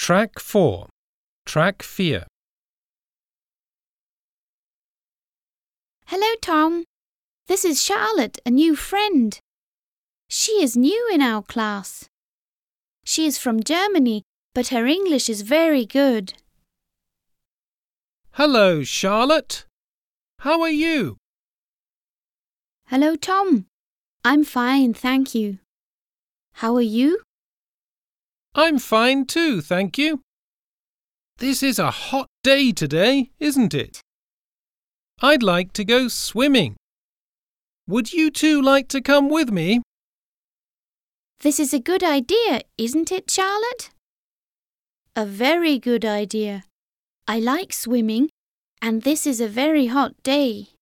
Track 4. Track 4. Hello, Tom. This is Charlotte, a new friend. She is new in our class. She is from Germany, but her English is very good. Hello, Charlotte. How are you? Hello, Tom. I'm fine, thank you. How are you? I'm fine too, thank you. This is a hot day today, isn't it? I'd like to go swimming. Would you two like to come with me? This is a good idea, isn't it, Charlotte? A very good idea. I like swimming, and this is a very hot day.